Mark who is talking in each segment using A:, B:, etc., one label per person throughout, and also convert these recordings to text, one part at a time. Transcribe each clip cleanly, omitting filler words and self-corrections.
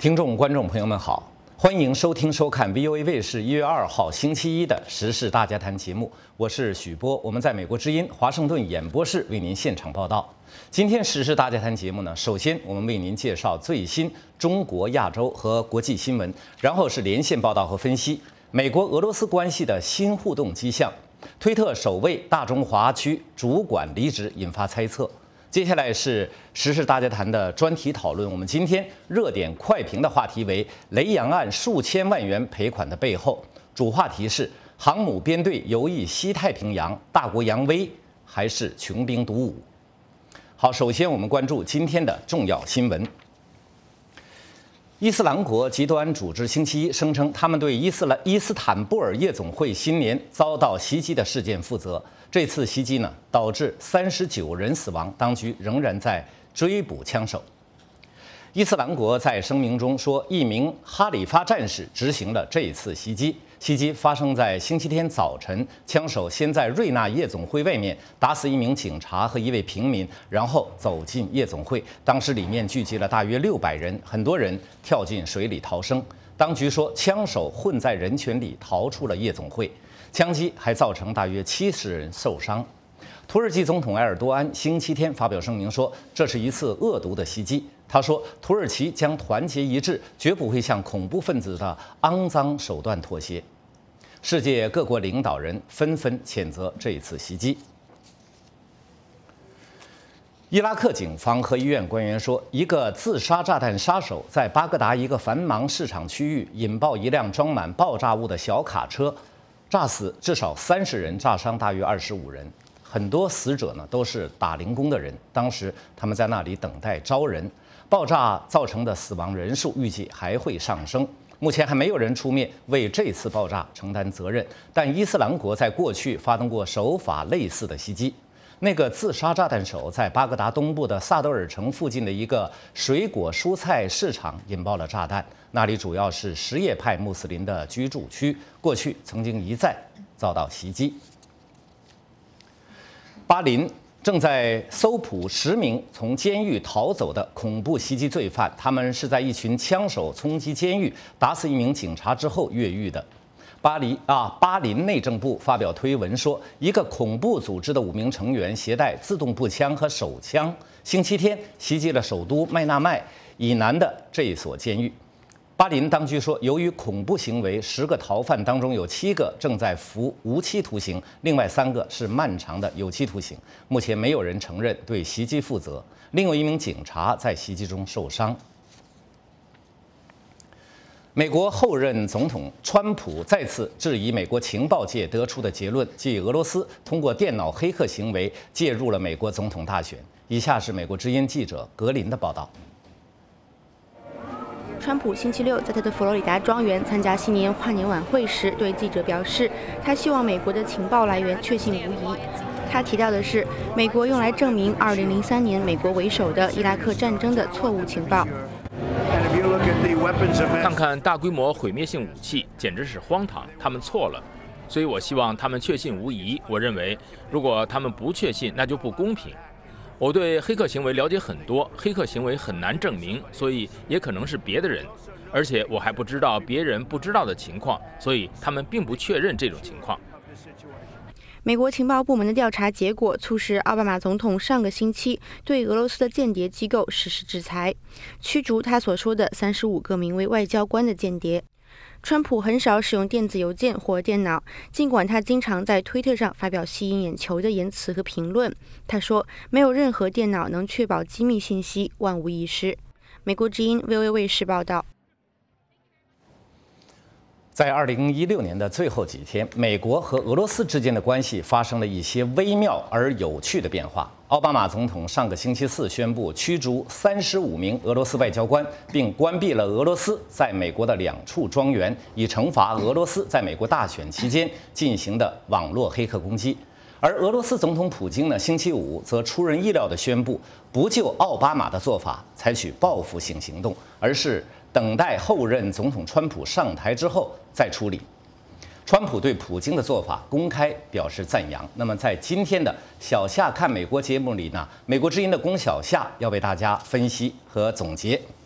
A: 听众、观众朋友们好，欢迎收听、收看 VOA 卫视1月2号星期一的《时事大家谈》节目，我是许波，我们在美国之音华盛顿演播室为您现场报道。今天《时事大家谈》节目呢，首先我们为您介绍最新中国、亚洲和国际新闻，然后是连线报道和分析美国俄罗斯关系的新互动迹象，推特首位大中华区主管离职引发猜测。接下来是时事大家谈的专题讨论。我们今天热点快评的话题为雷洋案数千万元赔款的背后，主话题是航母编队游弋西太平洋，大国扬威还是穷兵黩武？好，首先我们关注今天的重要新闻。伊斯兰国极端组织星期一声称，他们对伊斯坦布尔夜总会新年遭到袭击的事件负责。这次袭击呢，导致39人死亡，当局仍然在追捕枪手。伊斯兰国在声明中说，一名哈里发战士执行了这次袭击。袭击发生在星期天早晨，枪手先在瑞纳夜总会外面打死一名警察和一位平民，然后走进夜总会。当时里面聚集了大约600人，很多人跳进水里逃生。当局说，枪手混在人群里逃出了夜总会。枪击还造成大约70人受伤。土耳其总统埃尔多安星期天发表声明说，这是一次恶毒的袭击。他说，土耳其将团结一致，绝不会向恐怖分子的肮脏手段妥协。世界各国领导人纷纷谴责这一次袭击。伊拉克警方和医院官员说，一个自杀炸弹杀手在巴格达一个繁忙市场区域引爆一辆装满爆炸物的小卡车，炸死至少30人，炸伤大约25人。很多死者呢都是打零工的人，当时他们在那里等待招人。爆炸造成的死亡人数预计还会上升。目前还没有人出面为这次爆炸承担责任，但伊斯兰国在过去发动过手法类似的袭击。那个自杀炸弹手在巴格达东部的萨德尔城附近的一个水果蔬菜市场引爆了炸弹，那里主要是什叶派穆斯林的居住区，过去曾经一再遭到袭击。巴林正在搜捕10名从监狱逃走的恐怖袭击罪犯，他们是在一群枪手冲击监狱、打死一名警察之后越狱的。巴林内政部发表推文说，一个恐怖组织的5名成员携带自动步枪和手枪，星期天袭击了首都麦纳麦以南的这一所监狱。巴林当局说，由于恐怖行为，10个逃犯当中有7个正在服无期徒刑，另外3个是漫长的有期徒刑。目前没有人承认对袭击负责。另有1名警察在袭击中受伤。美国后任总统川普再次质疑美国情报界得出的结论，即俄罗斯通过电脑黑客行为介入了美国总统大选。以下是美国之音记者格林的报道。
B: 川普星期六在他的佛罗里达庄园参加新年跨年晚会时，对记者表示，他希望美国的情报来源确信无疑。他提到的是，美国用来证明2003年美国为首的伊拉克战争的错误情报。
C: 看看大规模毁灭性武器，简直是荒唐，他们错了。所以我希望他们确信无疑。我认为，如果他们不确信，那就不公平。我对黑客行为了解很多，黑客行为很难证明，所以也可能是别的人，而且我还不知道别人不知道的情况，所以他们并不确认这种情况。
B: 美国情报部门的调查结果促使奥巴马总统上个星期对俄罗斯的间谍机构实施制裁，驱逐他所说的35个名为外交官的间谍。川普很少使用电子邮件或电脑，尽管他经常在推特上发表吸引眼球的言辞和评论。他说，没有任何电脑能确保机密信息万无一失。美国之音 VOA 卫视报道。
A: 在2016年的最后几天，美国和俄罗斯之间的关系发生了一些微妙而有趣的变化。奥巴马总统上个星期4宣布驱逐35名俄罗斯外交官，并关闭了俄罗斯在美国的2处庄园，以惩罚俄罗斯在美国大选期间进行的网络黑客攻击。而俄罗斯总统普京呢，星期5则出人意料地宣布，不就奥巴马的做法采取报复性行动，而是等待后任总统川普上台之后再处理。川普对普京的做法公开表示赞扬。那么在今天的小夏看美国节目里呢，美国之音的龚小夏要为大家分析和总结。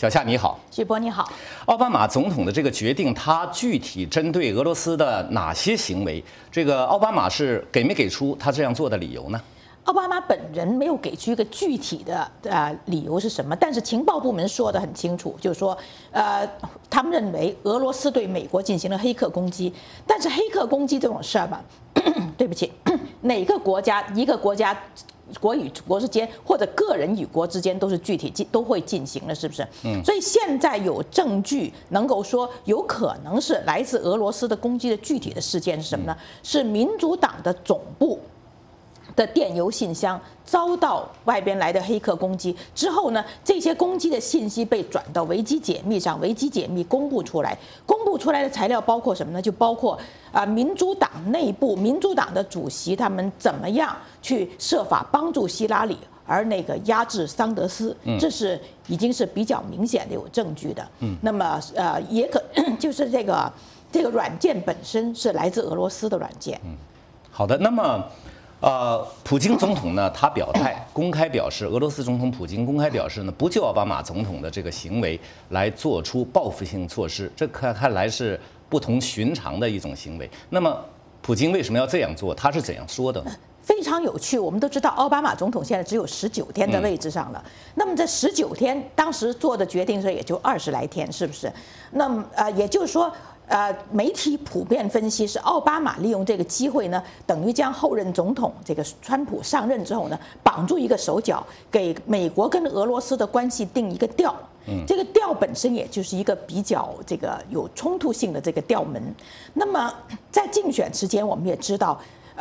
A: 小夏你好，
D: 许波你好。
A: 奥巴马总统的这个决定，他具体针对俄罗斯的哪些行为？这个奥巴马是给没给出他这样做的理由呢？
D: 奥巴马本人没有给出一个具体的理由是什么，但是情报部门说得很清楚，就是说，他们认为俄罗斯对美国进行了黑客攻击，但是黑客攻击这种事儿吧，对不起，哪个国家一个国家。国与国之间，或者个人与国之间，都是具体都会进行的，是不是？所以现在有证据能够说，有可能是来自俄罗斯的攻击的具体的事件是什么呢？是民主党的总部的电邮信箱遭到外边来的黑客攻击之后呢，这些攻击的信息被转到维基解密上，维基解密公布出来，公布出来的材料包括什么呢？就包括民主党内部，民主党的主席他们怎么样去设法帮助希拉里，而那个压制桑德斯，这是已经是比较明显的有证据的。那么也就是这个软件本身是来自俄罗斯的软件。
A: 好的，那么。普京总统呢，他表态公开表示，俄罗斯总统普京公开表示呢，不就奥巴马总统的这个行为来做出报复性措施，这看来是不同寻常的一种行为。那么，普京为什么要这样做？他是怎样说的呢？
D: 非常有趣，我们都知道，奥巴马总统现在只有19天在位置上了。那么这19天，当时做的决定是也就20来天，是不是？那么也就是说。媒体普遍分析是奥巴马利用这个机会呢，等于将后任总统这个川普上任之后呢，绑住一个手脚，给美国跟俄罗斯的关系定一个调。这个调本身也就是一个比较这个有冲突性的这个调门。那么在竞选期间，我们也知道，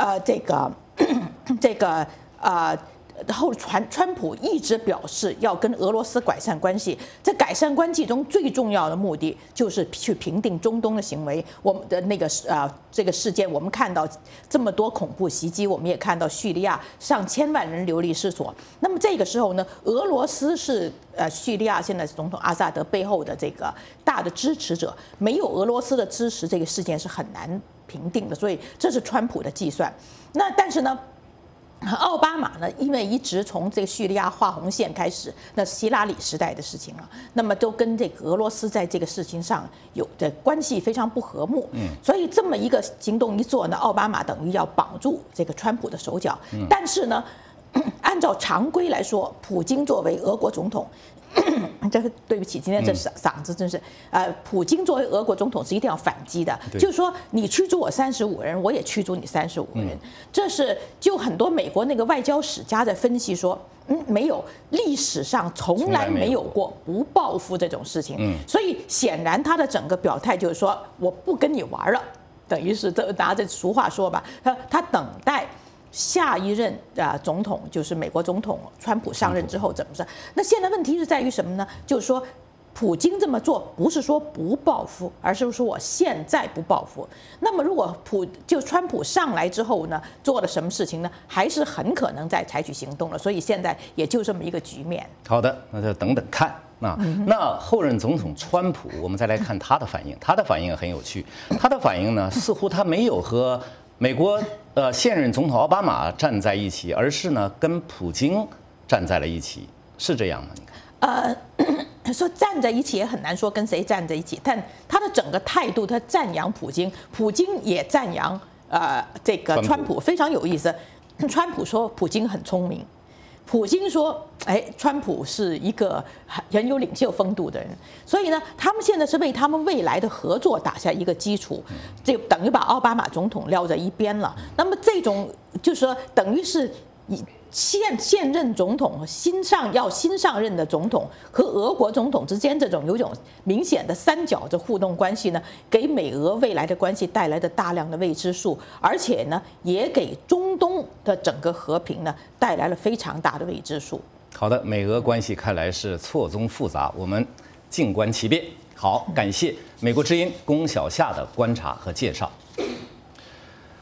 D: 川普一直表示要跟俄罗斯改善关系，在改善关系中最重要的目的就是去平定中东的行为。我们的那个这个事件，我们看到这么多恐怖袭击，我们也看到叙利亚上千万人流离失所。那么这个时候呢，俄罗斯是叙利亚现在总统阿萨德背后的这个大的支持者，没有俄罗斯的支持，这个事件是很难平定的。所以这是川普的计算。那但是呢？奥巴马呢，因为一直从这个叙利亚画红线开始，那希拉里时代的事情了，那么都跟这个俄罗斯在这个事情上有的关系非常不和睦，所以这么一个行动一做呢，奥巴马等于要绑住这个川普的手脚，但是呢，按照常规来说，普京作为俄国总统。这个对不起，今天这嗓子真是，普京作为俄国总统是一定要反击的，就是说你驱逐我35个人，我也驱逐你35个人，这是就很多美国那个外交史家在分析说，没有历史上从来没有过不报复这种事情，所以显然他的整个表态就是说我不跟你玩了，等于是拿着俗话说吧，他等待。下一任总统就是美国总统川普上任之后怎么着？那现在问题是在于什么呢？就是说，普京这么做不是说不报复，而是说我现在不报复。那么如果川普上来之后呢，做了什么事情呢？还是很可能再采取行动了。所以现在也就这么一个局面。
A: 好的，那就等等看。那后任总统川普，我们再来看他的反应。他的反应很有趣，他的反应呢，似乎他没有和美国现任总统奥巴马站在一起，而是呢跟普京站在了一起，是这样吗？你
D: 看，说站在一起也很难说跟谁站在一起，但他的整个态度，他赞扬普京，普京也赞扬这个川普，非常有意思。川普说普京很聪明。普京说：“川普是一个很有领袖风度的人，所以呢，他们现在是为他们未来的合作打下一个基础，这等于把奥巴马总统撂在一边了。那么这种就是说，等于是现任总统新上任的总统和俄国总统之间这种有一种明显的三角的互动关系呢，给美俄未来的关系带来的大量的未知数，而且呢，也给中东的整个和平呢带来了非常大的未知数。
A: 好的，美俄关系看来是错综复杂，我们静观其变。好，感谢美国之音龚小夏的观察和介绍。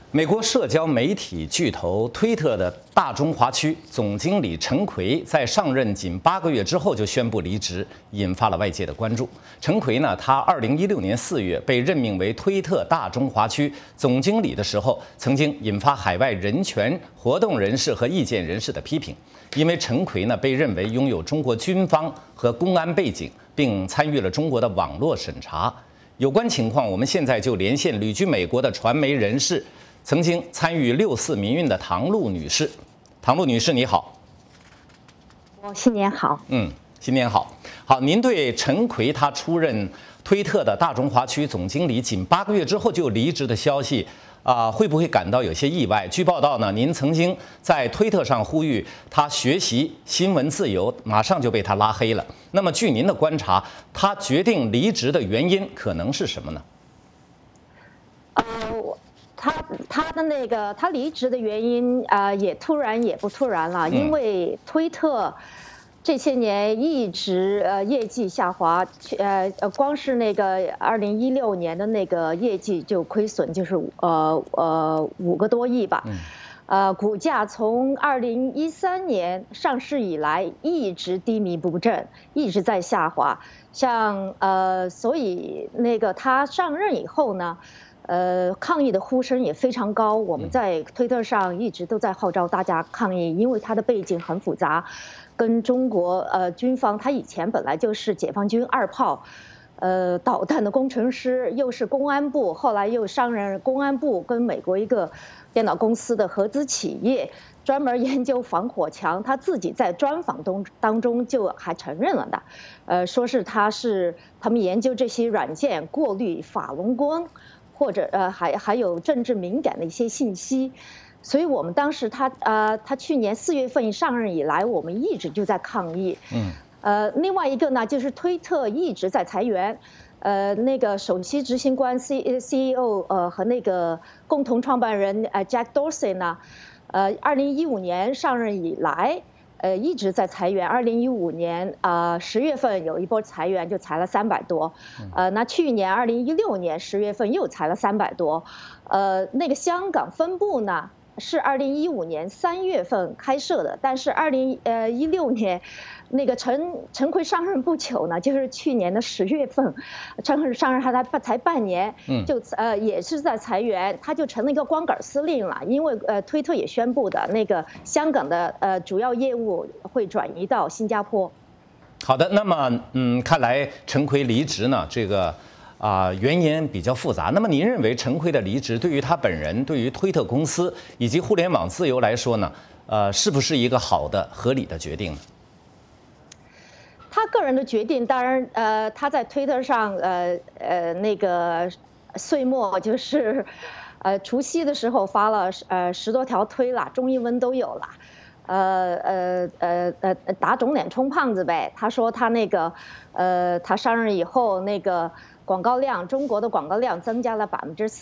A: 美国社交媒体巨头推特的大中华区总经理陈奎在上任仅8个月之后就宣布离职，引发了外界的关注。陈奎呢，他2016年4月被任命为推特大中华区总经理的时候，曾经引发海外人权活动人士和意见人士的批评，因为陈奎呢被认为拥有中国军方和公安背景，并参与了中国的网络审查。有关情况，我们现在就连线旅居美国的传媒人士。曾经参与6·4民运的唐璐女士，唐璐女士你好。
E: 新年好。
A: 新年好。好，您对陈奎他出任推特的大中华区总经理仅8个月之后就离职的消息会不会感到有些意外？据报道呢，您曾经在推特上呼吁他学习新闻自由，马上就被他拉黑了。那么据您的观察，他决定离职的原因可能是什么呢？
E: 他离职的原因也突然也不突然了，因为推特这些年一直业绩下滑，光是那个2016年的那个业绩就亏损，就是5个多亿吧。股价从2013年上市以来一直低迷不振，一直在下滑。所以那个他上任以后呢，抗议的呼声也非常高。我们在推特上一直都在号召大家抗议，因为他的背景很复杂，跟中国军方，他以前本来就是解放军2炮，导弹的工程师，又是公安部，后来又上任公安部跟美国一个电脑公司的合资企业，专门研究防火墙。他自己在专访当中就还承认了的，说是他们研究这些软件过滤法轮功，或者还有政治敏感的一些信息。所以我们当时他去年4月份上任以来，我们一直就在抗议。另外一个呢，就是推特一直在裁员，那个首席执行官 CEO 和那个共同创办人Jack Dorsey 呢，2015年上任以来，一直在裁员。2015年10月份有一波裁员，就裁了300多。那去年2016年10月份又裁了300多。那个香港分部呢是2015年3月份开设的，但是2016年那个陈奎上任不久呢，就是去年的10月份，陈奎上任才半年，就也是在裁员，他就成了一个光杆司令了。因为推特也宣布的那个香港的主要业务会转移到新加坡。
A: 好的，那么看来陈奎离职呢，这个原因比较复杂。那么您认为陈奎的离职对于他本人、对于推特公司以及互联网自由来说呢，是不是一个好的、合理的决定呢？
E: 他个人的决定，当然，他在推特上，那个岁末就是，除夕的时候发了10多条推了，中英文都有了。打肿脸充胖子呗。他说他那个，他上任以后那个广告量，中国的广告量增加了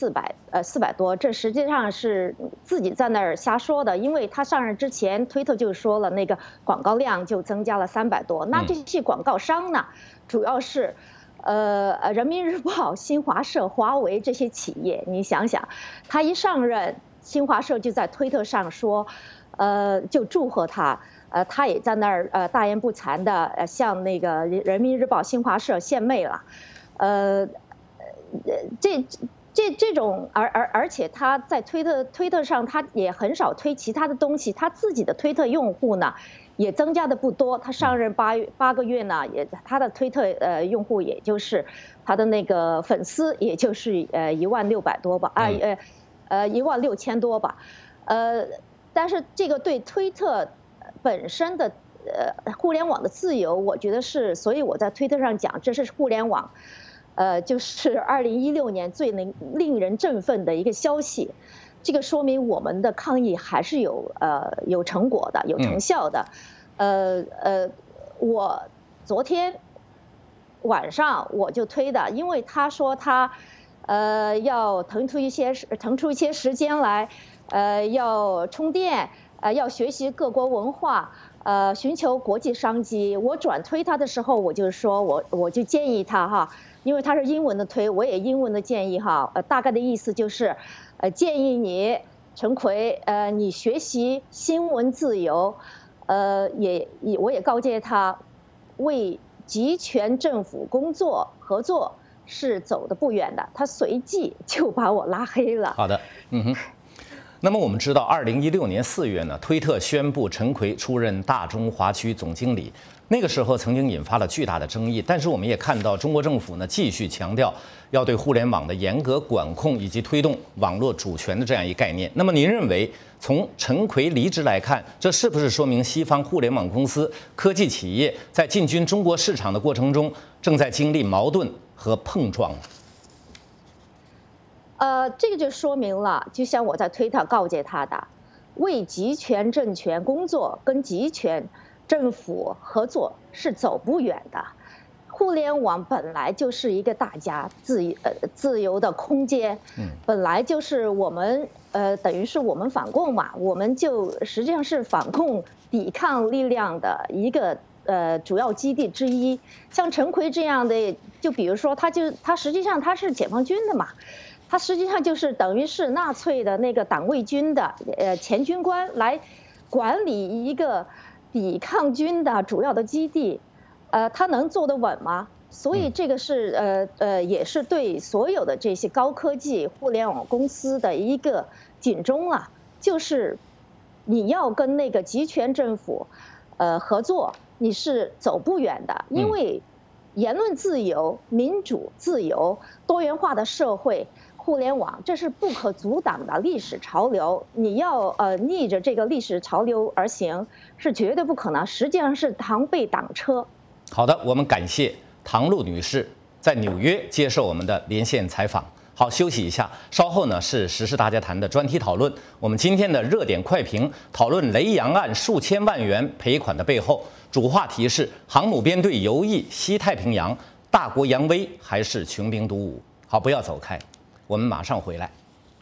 E: 400多，这实际上是自己在那儿瞎说的，因为他上任之前，推特就说了那个广告量就增加了300多。那这些广告商呢，主要是人民日报、新华社、华为这些企业。你想想，他一上任，新华社就在推特上说，就祝贺他。他也在那儿大言不惭的向那个人民日报、新华社献媚了。这种，而且他在推特上，他也很少推其他的东西，他自己的推特用户呢也增加的不多。他上任8个月呢，他的推特用户也就是他的那个粉丝也就是16000多吧，16000多吧，但是这个对推特本身的互联网的自由，我觉得是，所以我在推特上讲，这是互联网。就是2016年最令人振奋的一个消息，这个说明我们的抗议还是有成果的，有成效的。我昨天晚上我就推的，因为他说他要腾出一些时间来，要充电，要学习各国文化。 寻求国际商机。我转推他的时候，我就说我就建议他哈，因为他是英文的推，我也英文的建议哈。大概的意思就是，建议你陈奎，你学习新闻自由，我也告诫他，为集权政府合作是走得不远的。他随即就把我拉黑了。
A: 好的，那么我们知道，2016年4月呢，推特宣布陈奎出任大中华区总经理。那个时候曾经引发了巨大的争议，但是我们也看到中国政府呢继续强调要对互联网的严格管控以及推动网络主权的这样一概念。那么您认为，从陈奎离职来看，这是不是说明西方互联网公司、科技企业在进军中国市场的过程中正在经历矛盾和碰撞呢？
E: 这个就说明了，就像我在推特告诫他的，为集权政权工作跟集权政府合作是走不远的。互联网本来就是一个大家自由的空间，本来就是我们等于是我们反共嘛，我们就实际上是反共抵抗力量的一个主要基地之一。像陈奎这样的，就比如说他实际上他是解放军的嘛。他实际上就是等于是纳粹的那个党卫军的前军官来管理一个抵抗军的主要的基地，他能做得稳吗？所以这个是也是对所有的这些高科技互联网公司的一个警钟啊，就是你要跟那个集权政府合作，你是走不远的，因为言论自由、民主自由、多元化的社会。互联网这是不可阻挡的历史潮流，你要逆着这个历史潮流而行，是绝对不可能，实际上是螳臂挡车。
A: 好的，我们感谢唐璐女士在纽约接受我们的连线采访。好，休息一下，稍后呢是时事大家谈的专题讨论。我们今天的热点快评讨论雷洋案数千万元赔款的背后，主话题是航母编队游弋西太平洋，大国扬威还是穷兵黩武？好，不要走开。我们马上回来。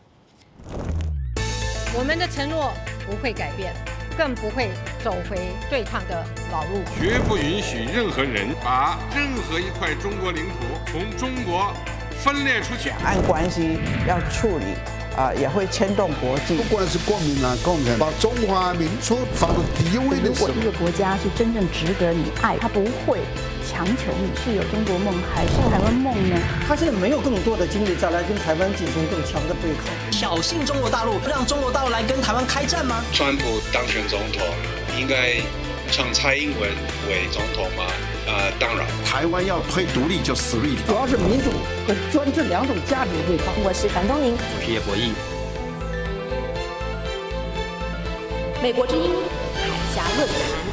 F: 我们的承诺不会改变，更不会走回对抗的老路。
G: 绝不允许任何人把任何一块中国领土从中国分裂出去。
H: 两岸关系要处理也会牵动国际。
I: 不管是国民党、共产党，把中华民族放到第一位的时候，
J: 如果一个国家是真正值得你爱，他不会强求你是有中国梦还是台湾梦呢？
K: 他现在没有更多的精力再来跟台湾进行更强的对抗，
L: 挑衅中国大陆，让中国大陆来跟台湾开战吗？
M: 川普当选总统，应该让蔡英文为总统吗？当然，
I: 台湾要推独立就死路一条。
K: 主要是民主和专制两种价值的对抗。
N: 我是樊东宁，
C: 我是叶博弈。
N: 美国之音海峡论坛。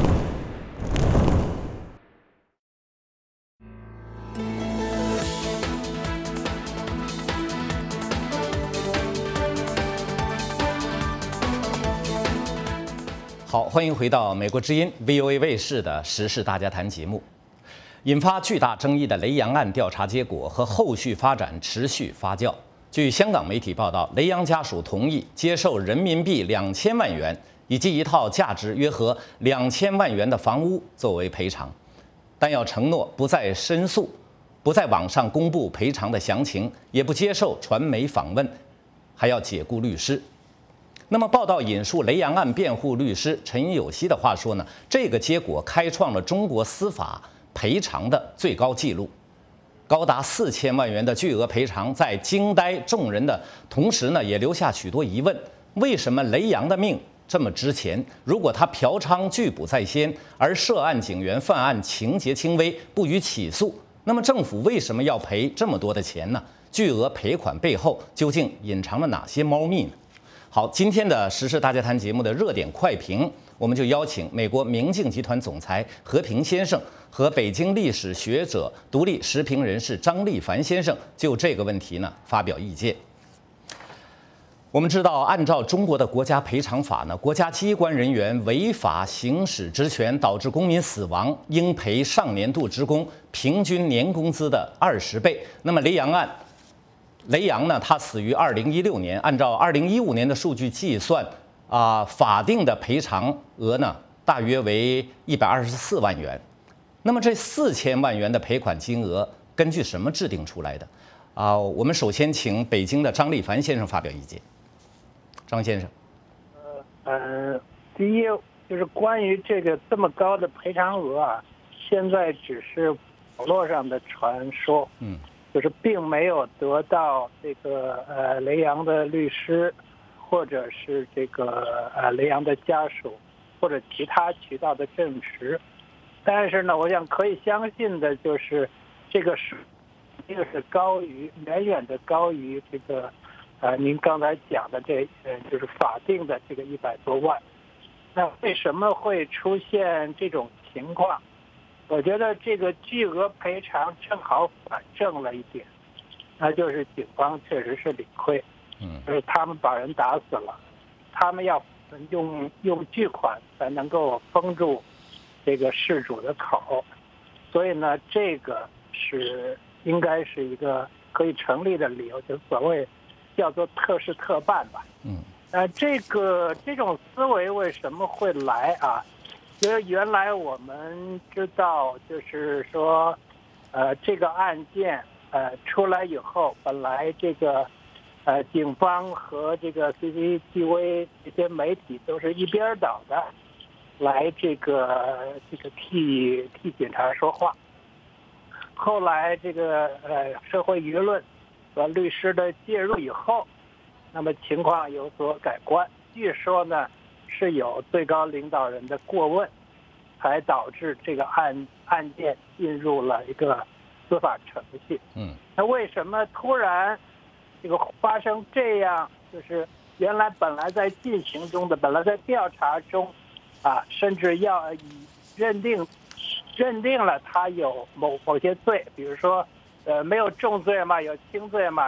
A: 好，欢迎回到美国之音 VOA 卫视的时事大家谈节目。引发巨大争议的雷洋案调查结果和后续发展持续发酵。据香港媒体报道，雷洋家属同意接受人民币2000万元以及一套价值约合2000万元的房屋作为赔偿，但要承诺不再申诉，不在网上公布赔偿的详情，也不接受传媒访问，还要解雇律师。那么，报道引述雷洋案辩护律师陈有希的话说呢，这个结果开创了中国司法赔偿的最高纪录，高达4000万元的巨额赔偿，在惊呆众人的同时呢，也留下许多疑问：为什么雷洋的命这么值钱？如果他嫖娼拒捕在先，而涉案警员犯案情节轻微，不予起诉，那么政府为什么要赔这么多的钱呢？巨额赔款背后究竟隐藏了哪些猫腻呢？好，今天的时事大家谈节目的热点快评，我们就邀请美国明镜集团总裁何平先生和北京历史学者、独立时评人士张立凡先生就这个问题呢发表意见。我们知道，按照中国的国家赔偿法呢，国家机关人员违法行使职权导致公民死亡，应赔上年度职工平均年工资的20倍。那么雷洋呢，他死于2016年，按照2015年的数据计算，法定的赔偿额呢大约为124万元。那么这4000万元的赔款金额根据什么制定出来的？我们首先请北京的张立凡先生发表意见。张先生，
O: 第一就是关于这么高的赔偿额啊，现在只是网络上的传说，就是并没有得到这个雷洋的律师，或者是这个雷洋的家属，或者其他渠道的证实。但是呢，我想可以相信的就是这个是远远的高于这个您刚才讲的就是法定的这个100多万。那为什么会出现这种情况？我觉得这个巨额赔偿正好反证了一点，那就是警方确实是理亏，就是他们把人打死了，他们要用巨款才能够封住这个事主的口，所以呢，这个应该是一个可以成立的理由，就所谓叫做特事特办吧。这种思维为什么会来啊？因为原来我们知道，就是说，这个案件出来以后，本来这个警方和这个 CCTV 这些媒体都是一边倒的来这个替警察说话。后来这个社会舆论和律师的介入以后，那么情况有所改观。据说呢，是有最高领导人的过问，才导致这个案件进入了一个司法程序。那为什么突然这个发生这样？就是原来本来在进行中的，本来在调查中，甚至要认定了他有某些罪，比如说没有重罪嘛，有轻罪嘛，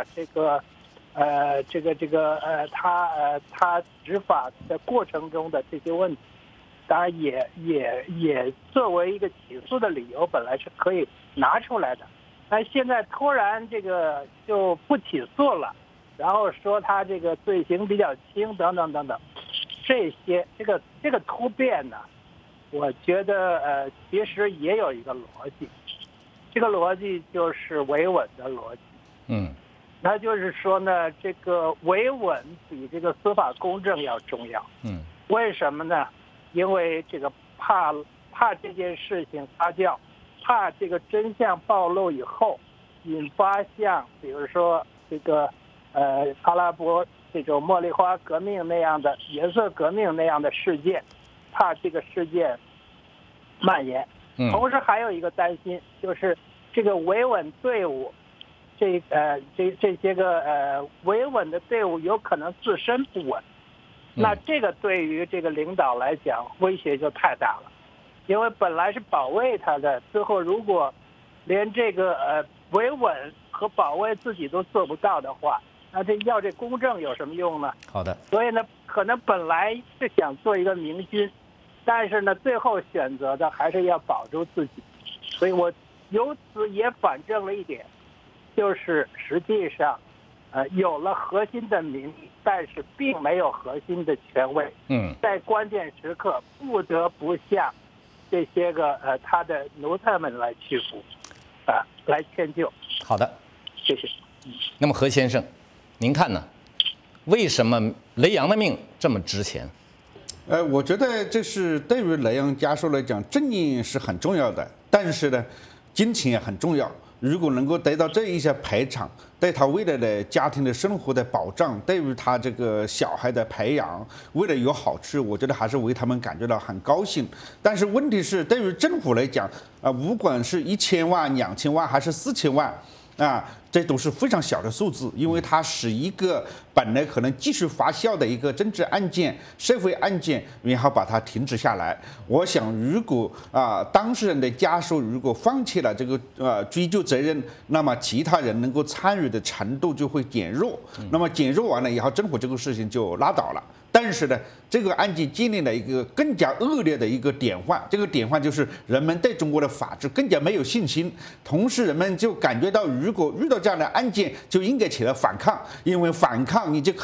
O: 他执法的过程中的这些问题，当然也作为一个起诉的理由，本来是可以拿出来的。但现在突然这个就不起诉了，然后说他这个罪行比较轻，等等等等，这个突变呢，我觉得其实也有一个逻辑，这个逻辑就是维稳的逻辑。那就是说呢，这个维稳比这个司法公正要重要。为什么呢？因为这个怕这件事情发酵，怕这个真相暴露以后，引发像比如说这个阿拉伯这种茉莉花革命那样的颜色革命那样的事件，怕这个事件蔓延。同时还有一个担心，就是这个维稳队伍。这些个维稳的队伍有可能自身不稳，那这个对于这个领导来讲威胁就太大了，因为本来是保卫他的，最后如果连这个维稳和保卫自己都做不到的话，那这公正有什么用呢？
A: 好的。
O: 所以呢，可能本来是想做一个明君，但是呢，最后选择的还是要保住自己，所以我由此也反证了一点。就是实际上，有了核心的民意，但是并没有核心的权威。在关键时刻不得不向这些个他的奴才们来屈服，来迁就。
A: 好的，
O: 谢谢。
A: 那么何先生，您看呢？为什么雷洋的命这么值钱？
I: 我觉得这是对于雷洋家属来讲，正义是很重要的，但是呢，金钱也很重要。如果能够得到这一些赔偿，对他未来的家庭的生活的保障，对于他这个小孩的培养，为了有好处，我觉得还是为他们感觉到很高兴。但是问题是，对于政府来讲，不管是1000万、2000万还是4000万，这都是非常小的数字，因为它是一个本来可能继续发酵的一个政治案件、社会案件，然后把它停止下来。我想，如果当事人的家属如果放弃了这个追究责任，那么其他人能够参与的程度就会减弱。那么减弱完了以后，政府这个事情就拉倒了。但是呢，这个案件建立了一个更加恶劣的一个典范，这个典范就是人们对中国的法治更加没有信心，同时人们就感觉到，如果遇到这样的案件，就应该起来反抗，因为反抗你就可能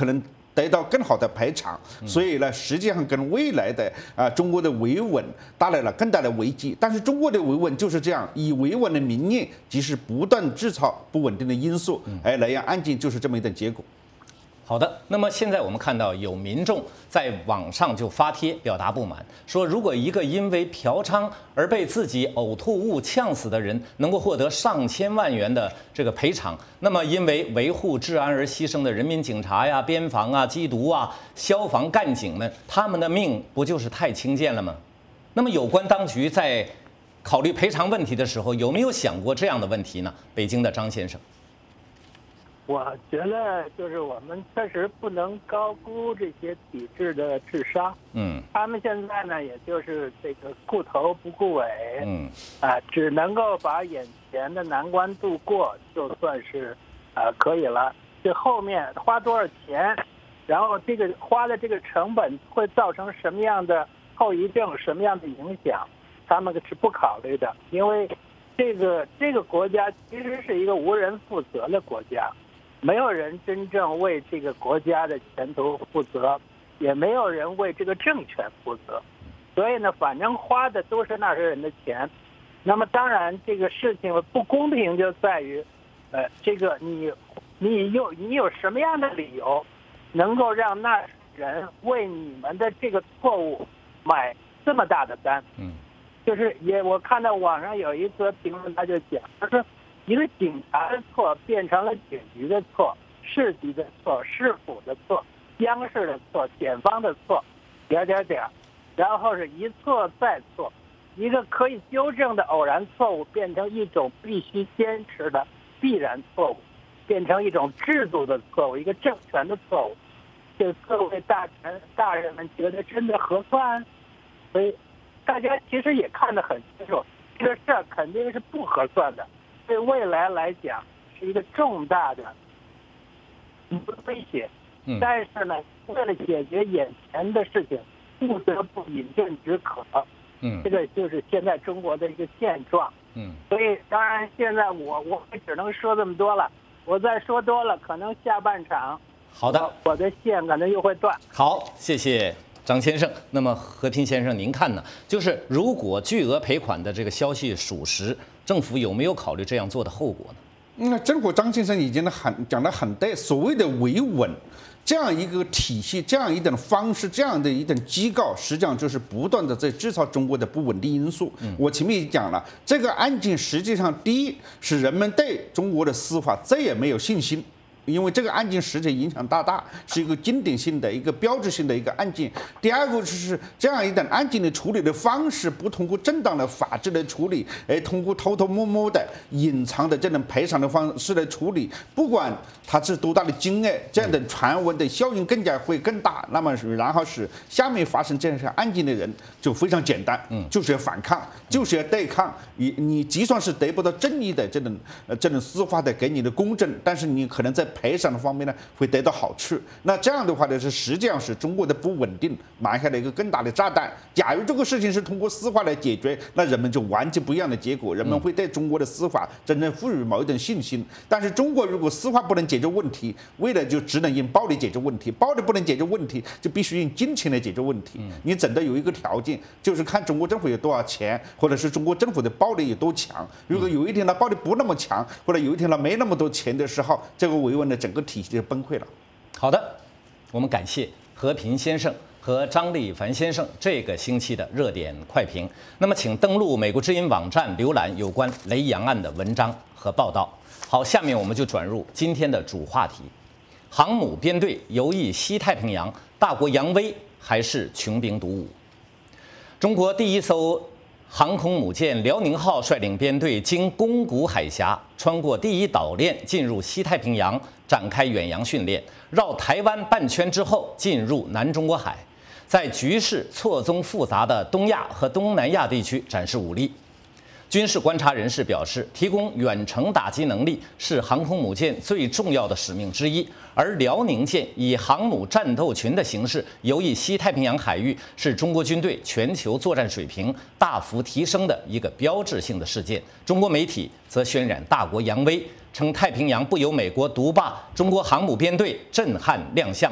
I: 得到更好的赔偿，所以呢，实际上跟未来的中国的维稳带来了更大的危机。但是中国的维稳就是这样，以维稳的名义，即使不断制造不稳定的因素，莱阳案件就是这么一种结果。
A: 好的，那么现在我们看到有民众在网上就发帖表达不满，说如果一个因为嫖娼而被自己呕吐物呛死的人能够获得上千万元的这个赔偿，那么因为维护治安而牺牲的人民警察呀、边防啊、缉毒啊、消防干警们，他们的命不就是太轻贱了吗？那么有关当局在考虑赔偿问题的时候，有没有想过这样的问题呢？北京的张先生。
O: 我觉得就是我们确实不能高估这些体制的智商。他们现在呢，也就是这个顾头不顾尾。只能够把眼前的难关度过，就算是可以了。这后面花多少钱，然后这个花的这个成本会造成什么样的后遗症、什么样的影响，他们是不考虑的。因为这个国家其实是一个无人负责的国家。没有人真正为这个国家的前途负责，也没有人为这个政权负责，所以呢，反正花的都是纳税人的钱。那么当然，这个事情不公平就在于，这个你有什么样的理由，能够让纳税人为你们的这个错误买这么大的单？就是我看到网上有一则评论，他就讲，他说，一个警察的错变成了警局的错、市级的错、市府的错、央视的错、检方的错，然后是一错再错，一个可以纠正的偶然错误变成一种必须坚持的必然错误，变成一种制度的错误，一个政权的错误。这各位大人们觉得真的合算？所以大家其实也看得很清楚，这个事儿肯定是不合算的。对未来来讲是一个重大的威胁，但是呢，为了解决眼前的事情，不得不饮鸩止渴。这个就是现在中国的一个现状。所以当然现在我也只能说这么多了，我再说多了，可能下半场
A: 好的，
O: 我的线可能又会断。
A: 好，谢谢张先生。那么和平先生，您看呢？就是如果巨额赔款的这个消息属实，政府有没有考虑这样做的后果呢？
I: 那正如张先生已经讲得很对，所谓的维稳这样一个体系、这样一种方式、这样的一种机构，实际上就是不断的在制造中国的不稳定因素。我前面也讲了，这个案件实际上第一是人们对中国的司法再也没有信心。因为这个案件实际影响大，是一个经典性的一个标志性的一个案件。第二个就是这样一种案件的处理的方式，不通过正当的法治来处理，而通过偷偷摸摸的隐藏的这种赔偿的方式来处理，不管它是多大的金额，这样的传闻的效应会更大。那么然后是下面发生这样案件的人就非常简单，就是要反抗，就是要对抗。你就算是得不到正义的这种司法的给你的公正，但是你可能在赔偿的方面呢会得到好处。那这样的话呢，是实际上是中国的不稳定埋下了一个更大的炸弹。假如这个事情是通过司法来解决，那人们就完全不一样的结果，人们会对中国的司法真正赋予某一种信心。但是中国如果司法不能解决问题，为了就只能用暴力解决问题，暴力不能解决问题，就必须用金钱来解决问题。你真的有一个条件，就是看中国政府有多少钱，或者是中国政府的暴力有多强。如果有一天它暴力不那么强，或者有一天它没那么多钱的时候，这个维稳的整个体系就崩溃了。
A: 好的，我们感谢和平先生和张立凡先生这个星期的热点快评。那么，请登录美国之音网站浏览有关雷洋案的文章和报道。好，下面我们就转入今天的主话题：航母编队游弋西太平洋，大国扬威还是穷兵黩武？中国第一艘航空母舰辽宁号率领编队经宫古海峡，穿过第一岛链，进入西太平洋，展开远洋训练，绕台湾半圈之后进入南中国海，在局势错综复杂的东亚和东南亚地区展示武力。军事观察人士表示，提供远程打击能力是航空母舰最重要的使命之一，而辽宁舰以航母战斗群的形式游弋西太平洋海域，是中国军队全球作战水平大幅提升的一个标志性的事件。中国媒体则渲染大国扬威，称太平洋不由美国独霸，中国航母编队震撼亮相。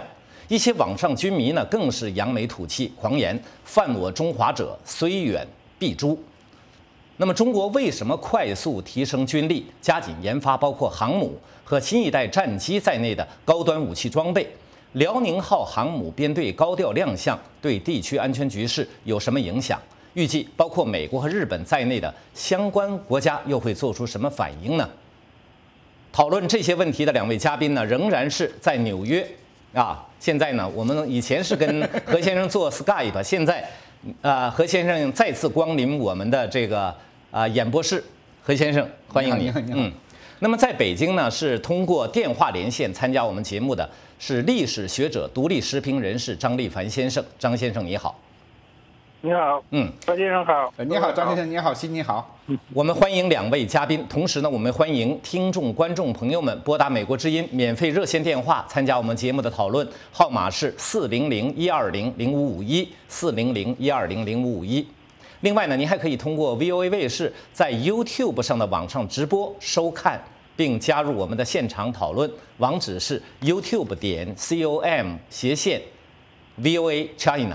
A: 一些网上军迷呢更是扬眉吐气，狂言犯我中华者，虽远必诛。那么，中国为什么快速提升军力，加紧研发包括航母和新一代战机在内的高端武器装备？辽宁号航母编队高调亮相，对地区安全局势有什么影响？预计包括美国和日本在内的相关国家又会做出什么反应呢？讨论这些问题的两位嘉宾呢，仍然是在纽约啊。现在呢，我们以前是跟何先生做 Skype， 现在何先生再次光临我们的这个演播室。何先生，欢迎你。那么在北京呢，是通过电话连线参加我们节目的是历史学者、独立时评人士张立凡先生。张先生，你好。
O: 你好，何先生好，
I: 你好，张先生，你好，新年好。
A: 我们欢迎两位嘉宾，同时呢，我们欢迎听众、观众朋友们拨打美国之音免费热线电话参加我们节目的讨论，号码是400-120-0551，400-120-0551。另外呢，您还可以通过 VOA 卫视在 YouTube 上的网上直播收看，并加入我们的现场讨论，网址是 youtube.com/VOA China。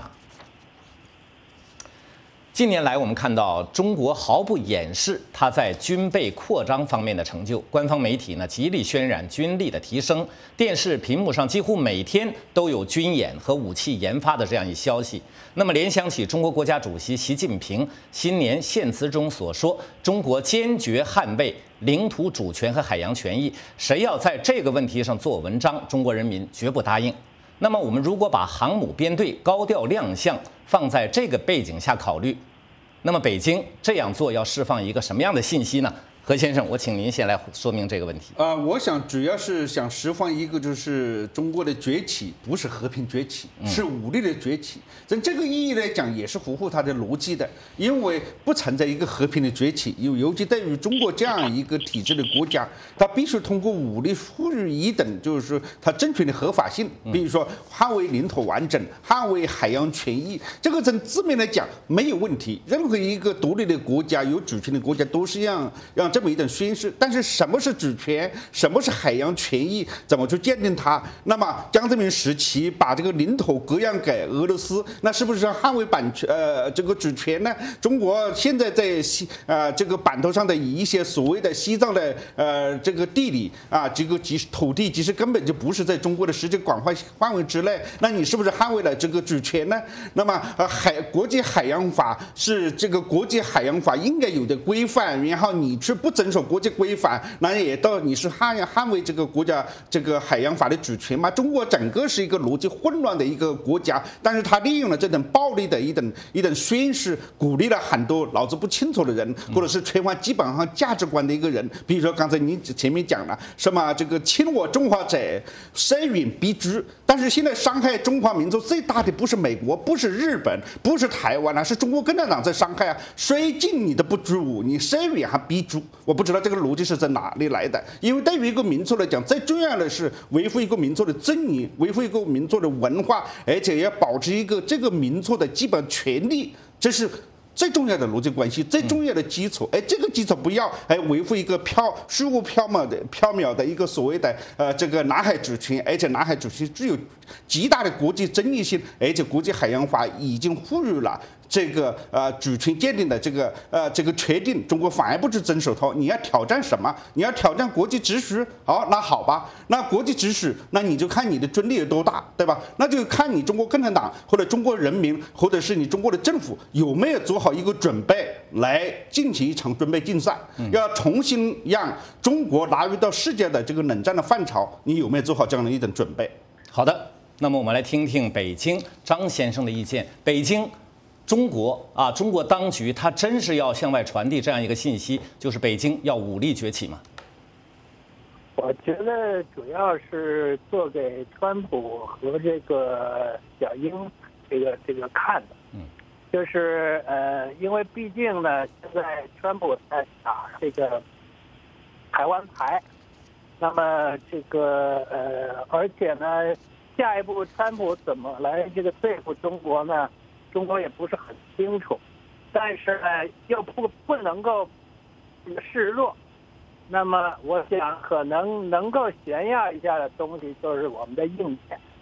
A: 近年来，我们看到中国毫不掩饰它在军备扩张方面的成就，官方媒体呢极力渲染军力的提升，电视屏幕上几乎每天都有军演和武器研发的这样一消息。那么联想起中国国家主席习近平新年献词中所说，中国坚决捍卫领土主权和海洋权益，谁要在这个问题上做文章，中国人民绝不答应。那么我们如果把航母编队高调亮相放在这个背景下考虑，那么北京这样做要释放一个什么样的信息呢？何先生，我请您先来说明这个问题。
I: 我想主要是想释放一个，就是中国的崛起不是和平崛起，是武力的崛起。从这个意义来讲，也是符合它的逻辑的，因为不存在一个和平的崛起，尤其对于中国这样一个体制的国家，它必须通过武力赋予一等，就是说它政权的合法性，比如说捍卫领土完整、捍卫海洋权益，这个从字面来讲没有问题。任何一个独立的国家、有主权的国家都是让这么一种宣示，但是什么是主权，什么是海洋权益，怎么去鉴定它？那么江泽民时期把这个领土割让给俄罗斯，那是不是捍卫这个主权呢？中国现在在这个版图上的一些所谓的西藏的这个地理这个土地，其实根本就不是在中国的实际广范围之内，那你是不是捍卫了这个主权呢？那么国际海洋法是这个国际海洋法应该有的规范，然后你去不遵守国际规范，那也到你是捍卫这个国家这个海洋法的主权吗？中国整个是一个逻辑混乱的一个国家，但是他利用了这种暴力的一种宣示，鼓励了很多脑子不清楚的人，或者是推翻基本上价值观的一个人。比如说刚才你前面讲了什么这个侵我中华者，虽远必诛。但是现在伤害中华民族最大的不是美国，不是日本，不是台湾是中国共产党在伤害虽近你都不诛，你虽远还必诛。我不知道这个逻辑是在哪里来的，因为对于一个民族来讲，最重要的是维护一个民族的尊严，维护一个民族的文化，而且要保持一个这个民族的基本权利，这是最重要的逻辑关系，最重要的基础。这个基础不要维护一个虚无缥缈的一个所谓的这个南海主权，而且南海主权具有极大的国际争议性，而且国际海洋法已经赋予了这个主权鉴定的这个确定，中国反而不去遵守它。你要挑战什么？你要挑战国际秩序？那好吧，那国际秩序，那你就看你的军力有多大，对吧？那就看你中国共产党或者中国人民，或者是你中国的政府有没有做好一个准备来进行一场军备竞赛，要重新让中国纳入到世界的这个冷战的范畴，你有没有做好这样的一种准备？
A: 好的，那么我们来听听北京张先生的意见。北京中国当局他真是要向外传递这样一个信息，就是北京要武力崛起吗？
O: 我觉得主要是做给川普和这个小英这个看的，就是因为毕竟呢，现在川普在打这个台湾牌，那么这个而且呢，下一步川普怎么来这个对付中国呢？中国也不是很清楚，但是呢，又不能够示弱。那么，我想可能够炫耀一下的东西就是我们的硬件。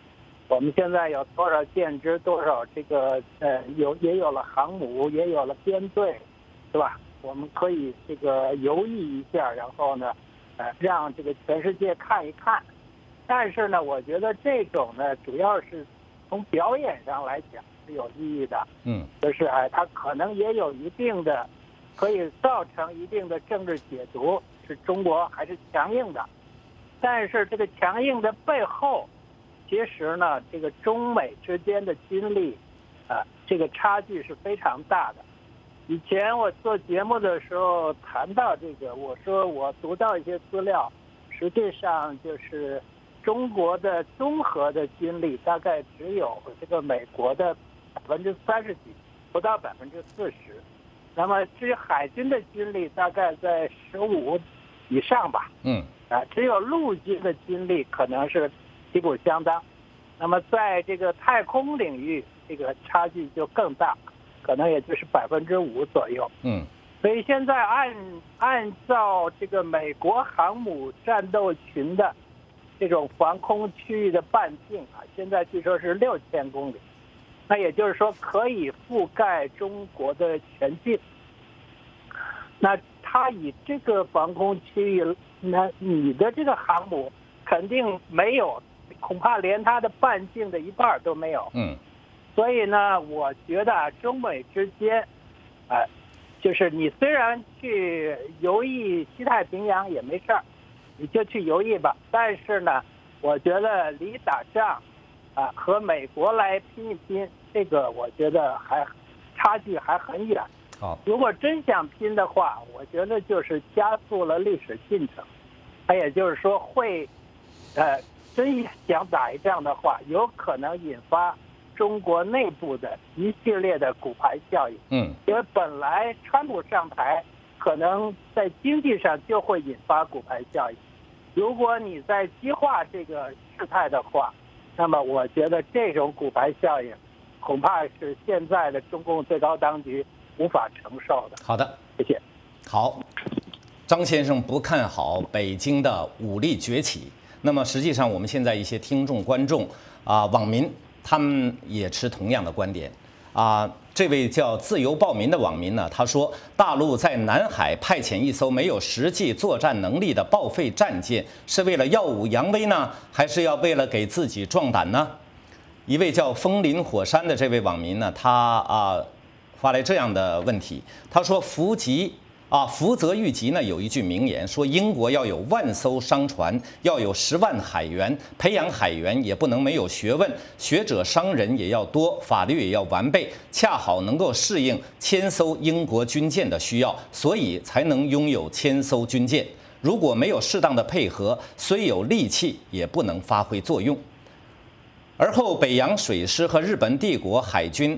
O: 我们现在有多少舰只，多少这个也有了航母，也有了编队，是吧？我们可以这个游弋一下，然后呢，让这个全世界看一看。但是呢，我觉得这种呢，主要是从表演上来讲是有意义的，就是它可能也有一定的，可以造成一定的政治解读，是中国还是强硬的。但是这个强硬的背后，其实呢，这个中美之间的军力，这个差距是非常大的。以前我做节目的时候谈到这个，我说我读到一些资料，实际上就是中国的综合的军力大概只有这个美国的30%几，不到40%。那么至于海军的军力大概在15以上吧。只有陆军的军力可能是旗鼓相当。那么在这个太空领域，这个差距就更大，可能也就是5%左右。所以现在按照这个美国航母战斗群的这种防空区域的半径现在据说是6000公里，那也就是说可以覆盖中国的全境。那它以这个防空区域，那你的这个航母肯定没有，恐怕连它的半径的一半都没有。所以呢，我觉得中美之间，就是你虽然去游弋西太平洋也没事儿，你就去游弋吧。但是呢，我觉得离打仗，和美国来拼一拼，这个我觉得差距还很远。如果真想拼的话，我觉得就是加速了历史进程。它也就是说会，真想打一仗的话，有可能引发中国内部的一系列的骨牌效应。因为本来川普上台，可能在经济上就会引发骨牌效应。如果你在激化这个事态的话，那么我觉得这种骨牌效应，恐怕是现在的中共最高当局无法承受的。
A: 好的，
O: 谢谢。
A: 好，张先生不看好北京的武力崛起。那么实际上，我们现在一些听众、观众网民，他们也持同样的观点这位叫自由暴民的网民呢，他说，大陆在南海派遣一艘没有实际作战能力的报废战舰，是为了耀武扬威呢，还是要为了给自己壮胆呢？一位叫风林火山的这位网民呢，他发来这样的问题，他说福泽谕吉呢有一句名言说，英国要有10000艘商船，要有10万海员，培养海员也不能没有学问，学者商人也要多，法律也要完备，恰好能够适应1000艘英国军舰的需要，所以才能拥有1000艘军舰。如果没有适当的配合，虽有力气也不能发挥作用。而后北洋水师和日本帝国海军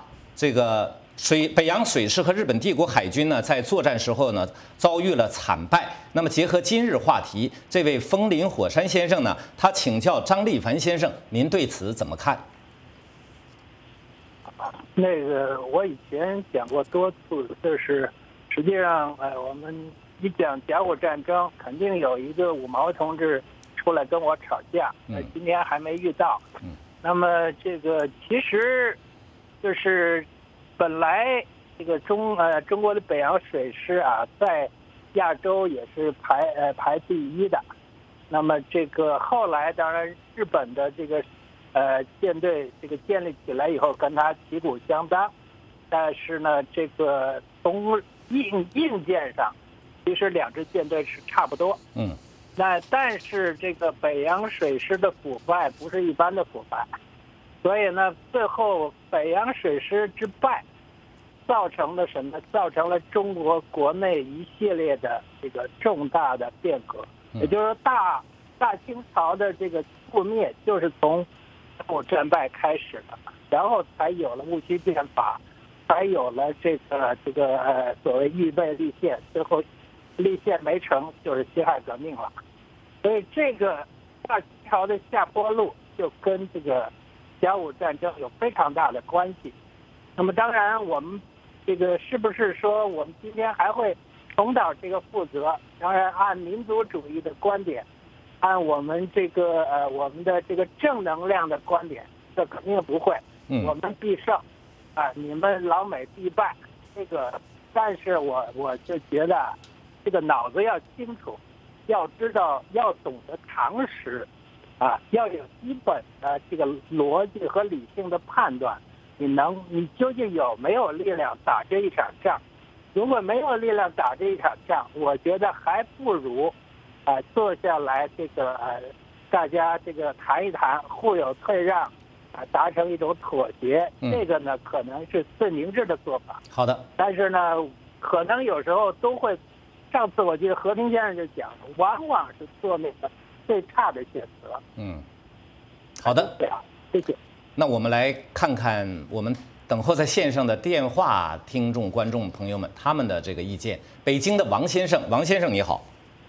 A: 北洋水师和日本帝国海军呢，在作战时候呢，遭遇了惨败。那么结合今日话题，这位风林火山先生呢，他请教张立凡先生，您对此怎么看？
O: 那个我以前讲过多次，就是实际上我们一讲甲午战争，肯定有一个五毛同志出来跟我吵架，今天还没遇到。那么这个其实就是本来这个中国的北洋水师在亚洲也是排第1的。那么这个后来当然日本的这个舰队这个建立起来以后，跟它旗鼓相当，但是呢，这个从硬件上，其实2支舰队是差不多。但是这个北洋水师的腐败不是一般的腐败，所以呢，最后北洋水师之败，造成了什么？造成了中国国内一系列的这个重大的变革，也就是说大清朝的这个覆灭，就是从战败开始的，然后才有了戊戌变法，才有了这个所谓预备立宪，最后立宪没成，就是辛亥革命了。所以这个大清朝的下坡路就跟这个甲午战争有非常大的关系。那么当然我们这个是不是说我们今天还会重蹈这个覆辙？当然按民族主义的观点， 按我们我们的这个正能量的观点，这肯定不会。我们必胜，你们老美必败。但是我就觉得，这个脑子要清楚，要知道，要懂得常识，要有基本的这个逻辑和理性的判断。你究竟有没有力量打这一场仗？如果没有力量打这一场仗，我觉得还不如，坐下来大家谈一谈，互有退让，达成一种妥协。这个呢，可能是最明智的做法。
A: 好的。
O: 但是呢，可能有时候都会，上次我记得和平先生就讲了，往往是做那个最差的选择。
A: 好的。
O: 对啊，谢谢。
A: 那我们来看看我们等候在线上的电话听众、观众朋友们他们的这个意见。北京的王先生，王先生你好。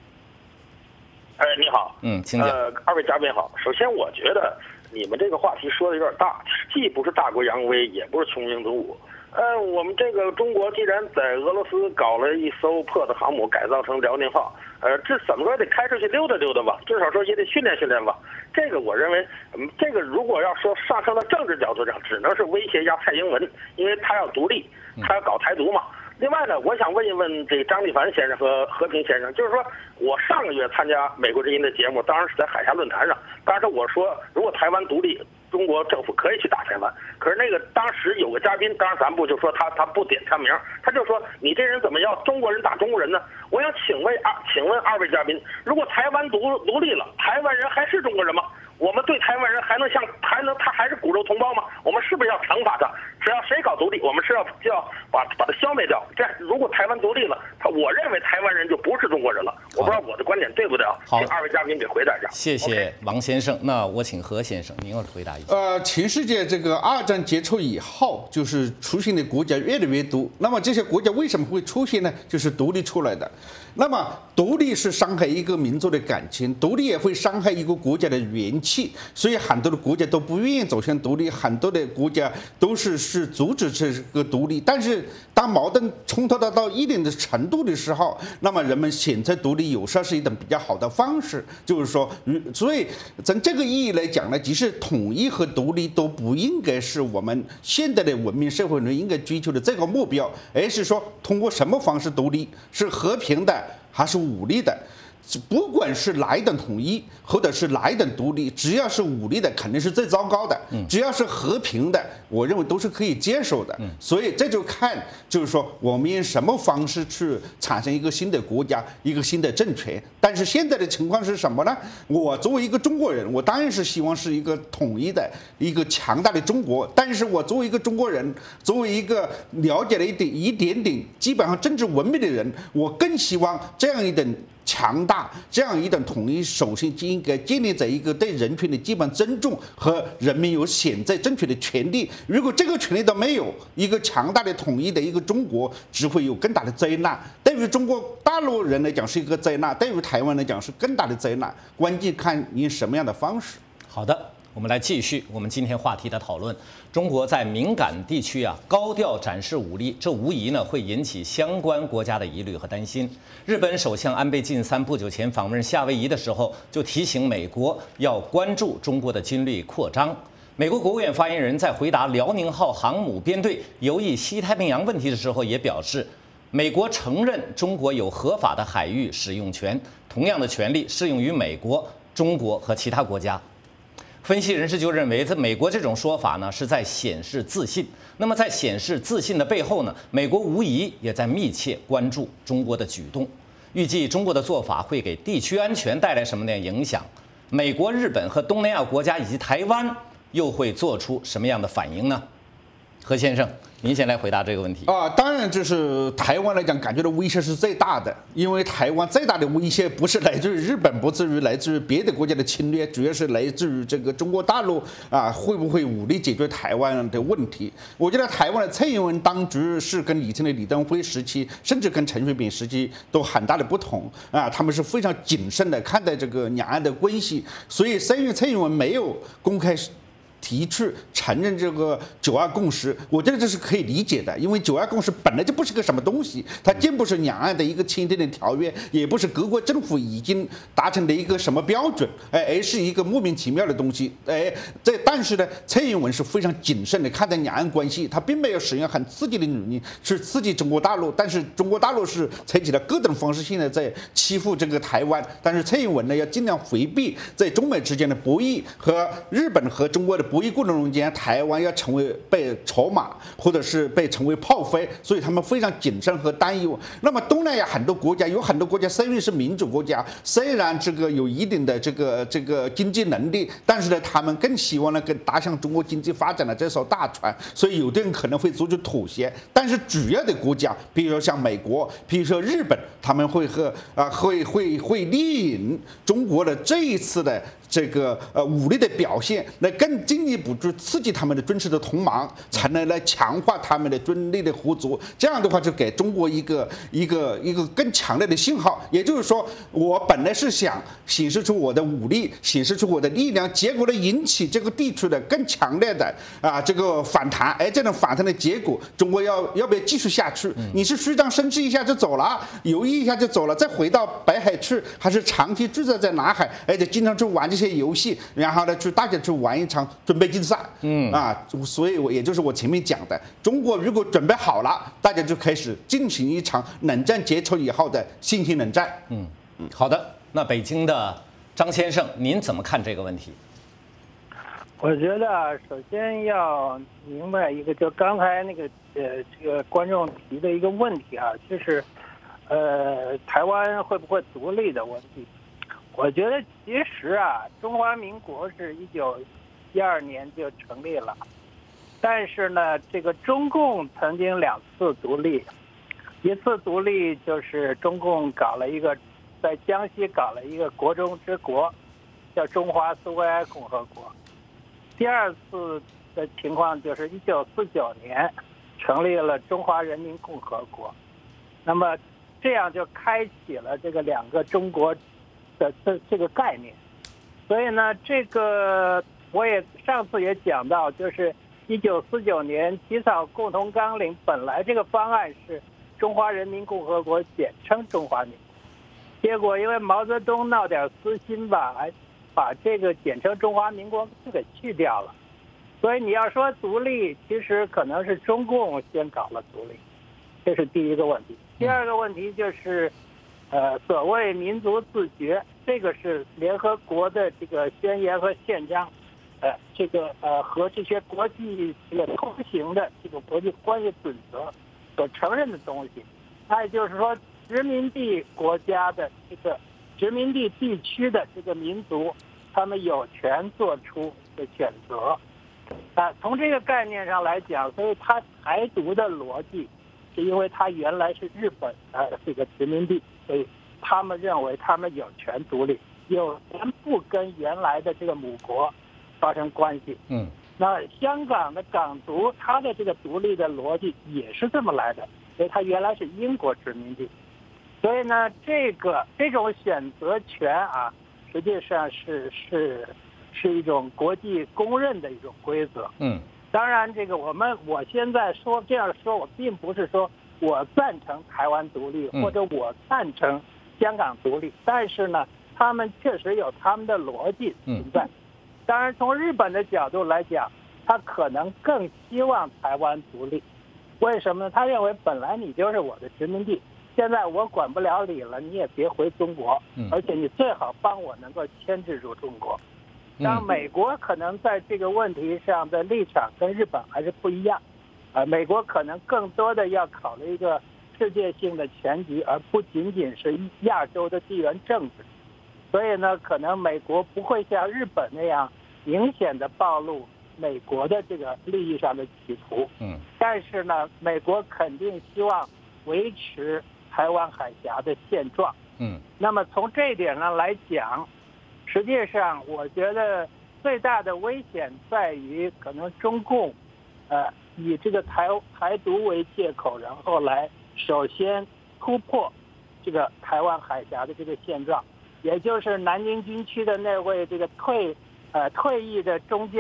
P: 你好。
A: 请讲。
P: 二位嘉宾好。首先，我觉得你们这个话题说的有点大，既不是大国扬威，也不是穷兵黩武。我们这个中国既然在俄罗斯搞了一艘破的航母，改造成辽宁号，这怎么说也得开出去溜达溜达吧，至少说也得训练训练吧。这个我认为，这个如果要说上升到政治角度上，只能是威胁一下蔡英文，因为他要独立，他要搞台独嘛。另外呢，我想问一问这张立凡先生和和平先生，就是说我上个月参加美国之音的节目，当然是在海峡论坛上，当时我说如果台湾独立，中国政府可以去打台湾。可是当时有个嘉宾，当然咱不就说他不点他名，他就说你这人怎么要中国人打中国人呢？我想请问二位嘉宾，如果台湾独立了，台湾人还是中国人吗？我们对台湾人他还是骨肉同胞吗？我们是不是要惩罚他？只要谁搞独立，我们是要把他消灭掉。这如果台湾独立了，我认为台湾人就不是中国人了。我不知道我的观点对不对啊？
A: 好，
P: 请二位嘉宾给回答一下。
A: 谢谢王先生。那我请何先生，您要回答一下。
I: 全世界这个二战结束以后，就是出现的国家越来越多。那么这些国家为什么会出现呢？就是独立出来的。那么独立是伤害一个民族的感情，独立也会伤害一个国家的元气，所以很多的国家都不愿意走向独立，很多的国家都是阻止这个独立。但是当矛盾冲突到一定的程度的时候，那么人们选择独立有时候是一种比较好的方式，就是说，所以从这个意义来讲呢，即使统一和独立都不应该是我们现代的文明社会人应该追求的这个目标，而是说通过什么方式独立，是和平的还是武力的？不管是哪一等统一，或者是哪一等独立，只要是武力的，肯定是最糟糕的；只要是和平的，我认为都是可以接受的。所以这就看，就是说我们用什么方式去产生一个新的国家，一个新的政权。但是现在的情况是什么呢？我作为一个中国人，我当然是希望是一个统一的、一个强大的中国。但是我作为一个中国人，作为一个了解了一点点基本上政治文明的人，我更希望这样一等强大，这样一种统一，首先就应该建立在一个对人权的基本尊重和人民有选择正确的权利。如果这个权利都没有，一个强大的统一的一个中国只会有更大的灾难。对于中国大陆人来讲是一个灾难，对于台湾来讲是更大的灾难。关键看你什么样的方式。
A: 好的。我们来继续我们今天话题的讨论。中国在敏感地区高调展示武力，这无疑呢会引起相关国家的疑虑和担心。日本首相安倍晋三不久前访问夏威夷的时候，就提醒美国要关注中国的军力扩张。美国国务院发言人在回答辽宁号航母编队游弋西太平洋问题的时候，也表示，美国承认中国有合法的海域使用权，同样的权利适用于美国、中国和其他国家。分析人士就认为，在美国这种说法呢，是在显示自信。那么，在显示自信的背后呢，美国无疑也在密切关注中国的举动。预计中国的做法会给地区安全带来什么样的影响？美国、日本和东南亚国家以及台湾又会做出什么样的反应呢？何先生，您先来回答这个问题。
I: 当然，就是台湾来讲，感觉到威胁是最大的，因为台湾最大的威胁不是来自于日本，不至于来自于别的国家的侵略，主要是来自于这个中国大陆会不会武力解决台湾的问题。我觉得台湾的蔡英文当局是跟以前的李登辉时期，甚至跟陈水扁时期都很大的不同他们是非常谨慎的看待这个两岸的关系，所以蔡英文没有公开提出承认这个9·2共识，我觉得这是可以理解的，因为9·2共识本来就不是个什么东西，它既不是两岸的一个签订的条约，也不是各国政府已经达成的一个什么标准，而是一个莫名其妙的东西。但是呢，蔡英文是非常谨慎的看待两岸关系，他并没有使用很刺激的语言去刺激中国大陆，但是中国大陆是采取了各种方式性的在欺负这个台湾，但是蔡英文呢要尽量回避在中美之间的博弈和日本和中国的博弈过程中间，台湾要成为被筹码或者是被成为炮灰，所以他们非常谨慎和担忧。那么东南亚很多国家有很多国家虽然是民主国家，虽然这个有一定的这个经济能力，但是呢他们更希望呢跟搭上中国经济发展的这艘大船，所以有的人可能会做出妥协。但是主要的国家，比如说像美国，比如说日本，他们会利用中国的这一次的这个武力的表现，来更进一步去刺激他们的军事的同盟，才能来强化他们的军力的合作。这样的话，就给中国一个更强烈的信号。也就是说，我本来是想显示出我的武力，显示出我的力量，结果呢引起这个地区的更强烈的这个反弹。这种反弹的结果，中国要不要继续下去？你是虚张声势一下就走了，犹豫一下就走了，再回到北海去，还是长期驻在南海，就经常去玩这些游戏，然后呢大家去玩一场准备竞赛。所以也就是我前面讲的，中国如果准备好了，大家就开始进行一场冷战结束以后的新型冷战。
A: 好的，那北京的张先生，您怎么看这个问题？
O: 我觉得首先要明白一个，就刚才那个这个观众提的一个问题啊，就是台湾会不会独立的问题。我觉得其实啊，中华民国是1912年就成立了，但是呢，这个中共曾经2次独立，一次独立就是中共搞了一个在江西搞了一个国中之国，叫中华苏维埃共和国。第二次的情况就是1949年成立了中华人民共和国，那么这样就开启了这个2个中国的这个概念。所以呢，这个我也上次也讲到，就是1949年起草共同纲领，本来这个方案是中华人民共和国，简称中华民国，结果因为毛泽东闹点私心吧，把这个简称中华民国就给去掉了。所以你要说独立，其实可能是中共先搞了独立，这是第一个问题。第二个问题就是所谓民族自决，这个是联合国的这个宣言和宪章和这些国际这个通行的这个国际关系准则所承认的东西。那也就是说，殖民地国家的这个殖民地地区的这个民族，他们有权做出的选择。从这个概念上来讲，所以他台独的逻辑是因为他原来是日本的这个殖民地，所以他们认为他们有权独立，有权不跟原来的这个母国发生关系。那香港的港独，它的这个独立的逻辑也是这么来的，所以它原来是英国殖民地。所以呢，这种选择权啊，实际上是一种国际公认的一种规则。当然这个我现在这样说，我并不是说我赞成台湾独立，或者我赞成香港独立，但是呢，他们确实有他们的逻辑存在。当然从日本的角度来讲，他可能更希望台湾独立。为什么呢？他认为本来你就是我的殖民地，现在我管不了你了，你也别回中国，而且你最好帮我能够牵制住中国。当然美国可能在这个问题上的立场跟日本还是不一样，美国可能更多的要考虑一个世界性的全局，而不仅仅是亚洲的地缘政治。所以呢，可能美国不会像日本那样明显的暴露美国的这个利益上的企图。但是呢，美国肯定希望维持台湾海峡的现状。那么从这一点上来讲，实际上我觉得最大的危险在于可能中共以这个台独为借口，然后来首先突破这个台湾海峡的这个现状，也就是南京军区的那位这个退役的中将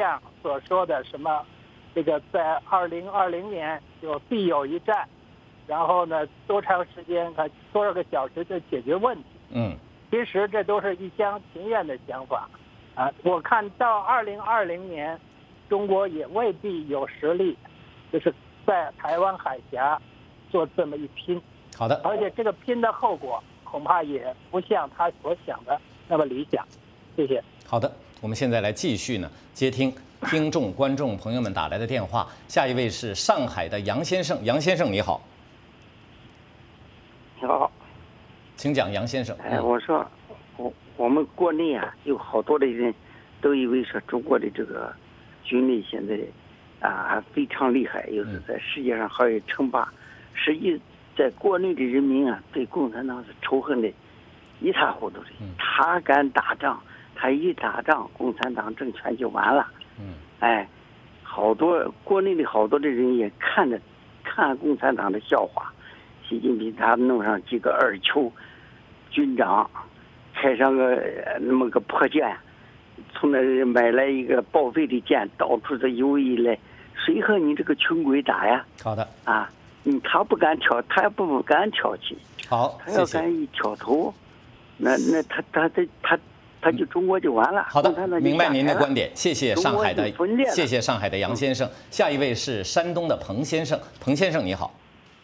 O: 所说的什么，这个在2020年就必有一战，然后呢多长时间多少个小时就解决问题。其实这都是一厢情愿的想法啊！我看到2020年，中国也未必有实力，就是在台湾海峡做这么一拼。
A: 好的，
O: 而且这个拼的后果恐怕也不像他所想的那么理想。谢谢。
A: 好的，我们现在来继续呢接听听众、观众朋友们打来的电话。下一位是上海的杨先生，杨先生你好。
Q: 你好。
A: 请讲，杨先生。
Q: 我说，我们国内啊，有好多的人都以为说中国的这个军力现在还非常厉害，又是在世界上好有称霸。实际在国内的人民啊，对共产党是仇恨的一塌糊涂的。他敢打仗，他一打仗，共产党政权就完了。好多国内的好多的人也看共产党的笑话。习近平他弄上几个二球军长，开上个那么个破舰，从那买来一个报废的舰，到处的游弋来，谁和你这个穷鬼打呀？
A: 好的
Q: 啊，他不敢挑，他也不敢挑起。
A: 好，
Q: 他要敢一挑头，那他就中国就完了。
A: 好的，明白您的观点，谢谢上海的杨先生。下一位是山东的彭先生，彭先生你好。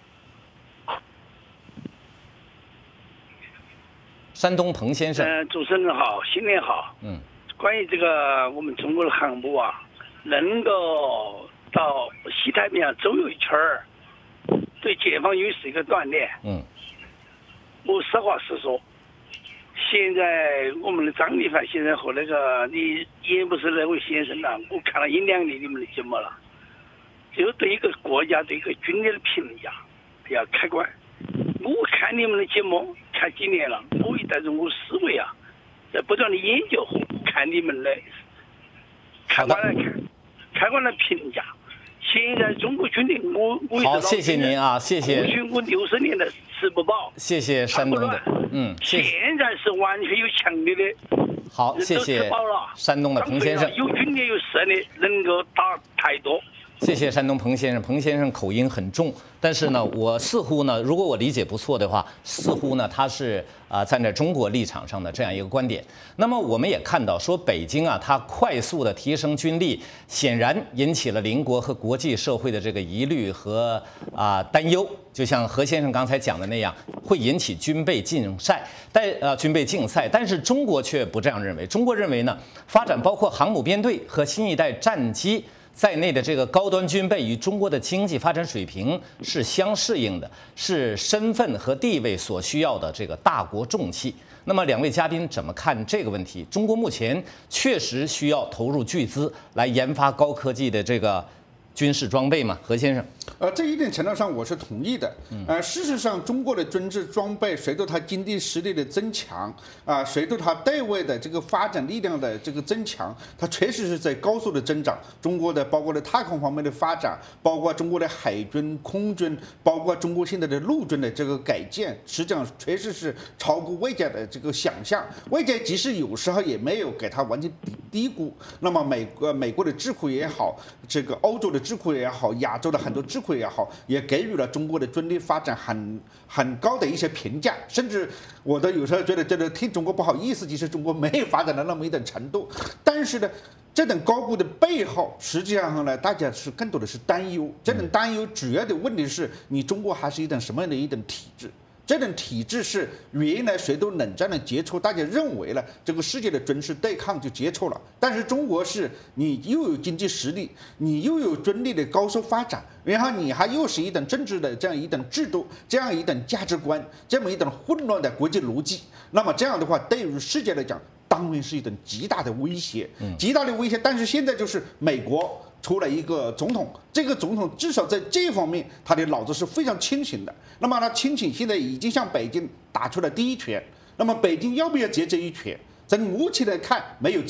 A: 山东彭先生，
R: 主持人好，新年好。关于这个我们中国的航母啊，能够到西太平洋周游一圈儿，对解放军是一个锻炼。我实话实说，现在我们的张立凡先生和那个你也不是那位先生了，我看了1、2年你们的节目了，就对一个国家对一个军队的评价要客观。我看你们的节目看几年了，我也带着我思维啊，在不断的研究和看你们的，客观来看，客观的评价。现在中国军队，我
A: 好，谢谢您啊，谢谢。
R: 我60年的吃不饱。
A: 谢谢山东的，
R: 现在是完全有强力的。
A: 好，谢谢山东的彭先生。
R: 有军力有实力，能够打太多。
A: 谢谢山东彭先生，彭先生口音很重，但是呢，我似乎呢，如果我理解不错的话，似乎呢他是站在中国立场上的这样一个观点。那么我们也看到说，北京啊，它快速的提升军力，显然引起了邻国和国际社会的这个疑虑和担忧。就像何先生刚才讲的那样，会引起军备竞赛，但是中国却不这样认为。中国认为呢，发展包括航母编队和新一代战机在内的这个高端军备与中国的经济发展水平是相适应的，是身份和地位所需要的这个大国重器。那么两位嘉宾怎么看这个问题？中国目前确实需要投入巨资来研发高科技的这个军事装备吗？何先生？
I: 这一定程度上我是同意的。事实上，中国的军事装备随着它经济实力的增强，随着它对外的这个发展力量的这个增强，它确实是在高速的增长。中国的包括的太空方面的发展，包括中国的海军、空军，包括中国现在的陆军的这个改建，实际上确实是超过外界的这个想象。外界即使有时候也没有给它完全低估。那么美国的智库也好，这个欧洲的智库也好，亚洲的很多智库也好，也给予了中国的军力发展很高的一些评价，甚至我都有时候觉得替中国不好意思，其实中国没有发展到那么一定程度。但是呢，这种高估的背后，实际上呢，大家是更多的是担忧。这种担忧主要的问题是你中国还是一种什么样的一种体制？这种体制是原来随着冷战的结束，大家认为了这个世界的军事对抗就结束了。但是中国是你又有经济实力，你又有军力的高速发展，然后你还又是一等政治的这样一等制度，这样一等价值观，这么一等混乱的国际逻辑。那么这样的话，对于世界来讲，当然是一种极大的威胁，极大的威胁。但是现在就是美国出了一个总统，这个总统至少在这方面他的脑子是非常清醒的。那么他清醒，现在已经向北京打出了第一拳。那么北京要不要接这一拳？从目前来看没有接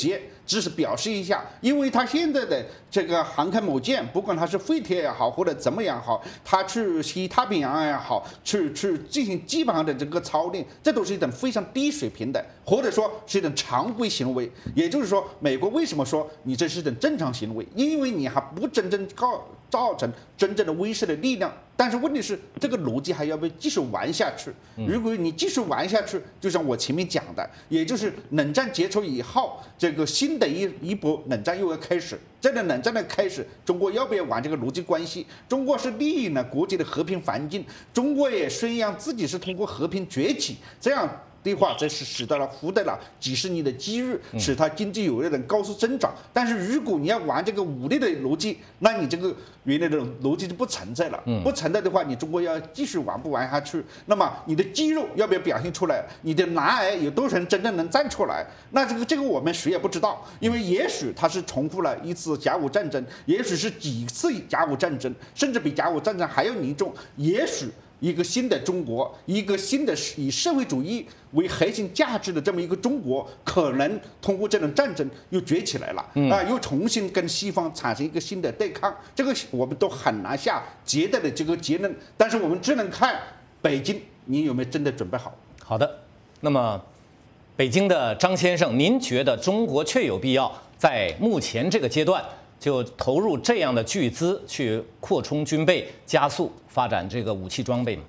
I: 只是表示一下，因为他现在的这个航空母舰，不管它是废铁也好，或者怎么样好，它去西太平洋也好，去进行基本上的这个操练，这都是一种非常低水平的，或者说是一种常规行为。也就是说，美国为什么说你这是一种正常行为？因为你还不真正造成真正的威慑的力量。但是问题是，这个逻辑还要被继续玩下去。如果你继续玩下去，就像我前面讲的，也就是冷战结束以后，这个新的一波冷战又要开始。这个冷战的开始，中国要不要玩这个逻辑关系？中国是利用了国际的和平环境，中国也宣扬自己是通过和平崛起，这样的话，这是使得了获得了几十年的机遇，使它经济有一种高速增长。但是如果你要玩这个武力的逻辑，那你这个原来的逻辑就不存在了。不存在的话，你中国要继续玩不玩下去？那么你的肌肉要不要表现出来？你的男儿有多少人真正能站出来？那这个我们谁也不知道，因为也许它是重复了一次甲午战争，也许是几次甲午战争，甚至比甲午战争还要严重，也许一个新的中国，一个新的以社会主义为核心价值的这么一个中国，可能通过这种战争又崛起来了，又重新跟西方产生一个新的对抗，这个我们都很难下绝对的这个结论，但是我们只能看北京，你有没有真的准备好？
A: 好的，那么北京的张先生，您觉得中国确有必要在目前这个阶段就投入这样的巨资去扩充军备，加速发展这个武器装备吗？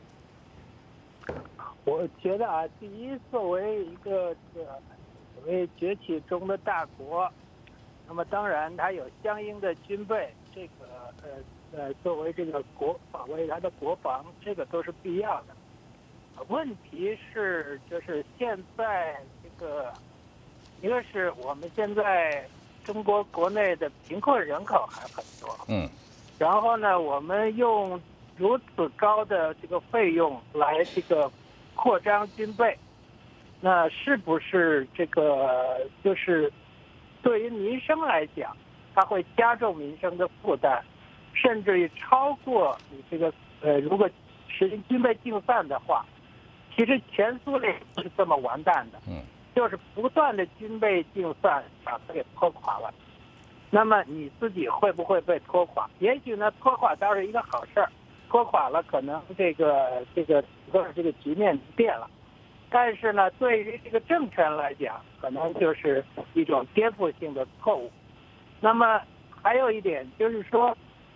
O: 我觉得啊，第一，作为一个所谓崛起中的大国，那么当然它有相应的军备，这个作为这个保卫它的国防，这个都是必要的。问题是，就是现在这个，一个是我们现在中国国内的贫困人口还很多，然后呢，我们用如此高的这个费用来这个扩张军备，那是不是这个就是对于民生来讲，它会加重民生的负担，甚至于超过你这个如果实行军备竞赛的话，其实前苏联是这么完蛋的，就是不断的军备竞赛把它给拖垮了。那么你自己会不会被拖垮？也许呢，拖垮倒是一个好事儿，拖垮了可能这个局面变了，但是呢，对于这个政权来讲，可能就是一种颠覆性的错误。那么还有一点就是说，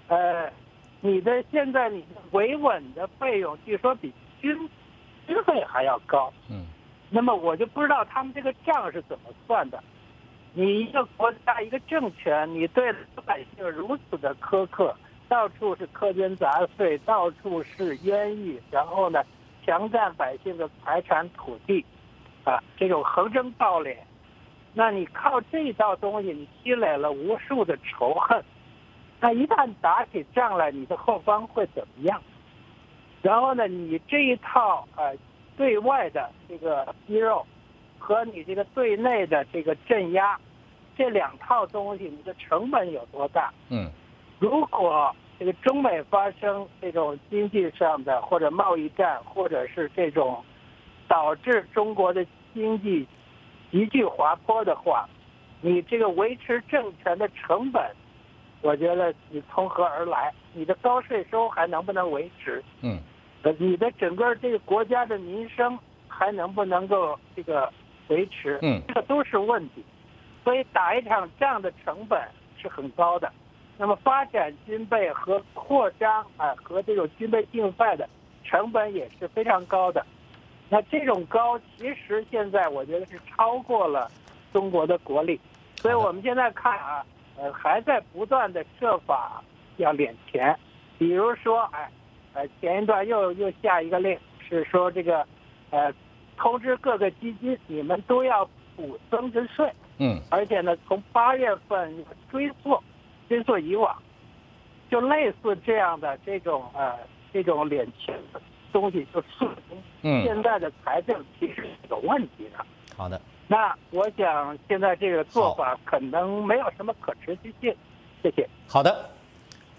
O: 现在你的维稳的费用据说比军费还要高，那么我就不知道他们这个账是怎么算的。你一个国家一个政权，你对老百姓如此的苛刻，到处是苛捐杂税，到处是冤狱，然后呢强占百姓的财产土地，这种横征暴敛，那你靠这道东西你积累了无数的仇恨，那一旦打起仗来，你的后方会怎么样？然后呢，你这一套对外的这个肌肉和你这个对内的这个镇压，这两套东西，你的成本有多大？如果这个中美发生这种经济上的或者贸易战，或者是这种导致中国的经济急剧滑坡的话，你这个维持政权的成本，我觉得你从何而来？你的高税收还能不能维持？你的整个这个国家的民生还能不能够这个维持？这个都是问题。所以打一场仗的成本是很高的，那么发展军备和扩张和这种军备竞赛的成本也是非常高的。那这种高，其实现在我觉得是超过了中国的国力。所以我们现在看还在不断的设法要敛钱，比如说前一段又下一个令，是说这个通知各个基金，你们都要补增值税，而且呢，从8月份追溯以往，就类似这样的这种敛钱的东西，就说明现在的财政其实是有问题的。
A: 好的，
O: 那我想现在这个做法可能没有什么可持续性。谢谢。
A: 好的。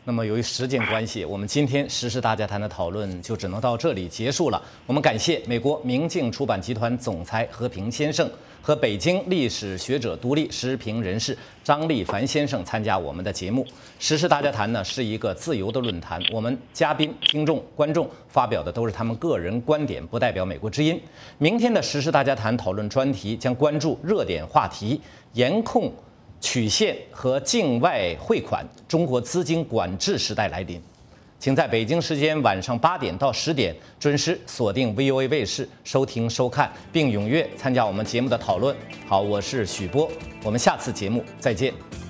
A: 那么由于时间关系，我们今天时事大家谈的讨论就只能到这里结束了。我们感谢美国明镜出版集团总裁何平先生和北京历史学者、独立时评人士张立凡先生参加我们的节目。时事大家谈呢是一个自由的论坛，我们嘉宾、听众、观众发表的都是他们个人观点，不代表美国之音。明天的时事大家谈讨论专题将关注热点话题：严控曲线和境外汇款，中国资金管制时代来临。请在北京时间晚上8点到10点准时锁定 VOA 卫视收听收看，并踊跃参加我们节目的讨论。好，我是许波，我们下次节目再见。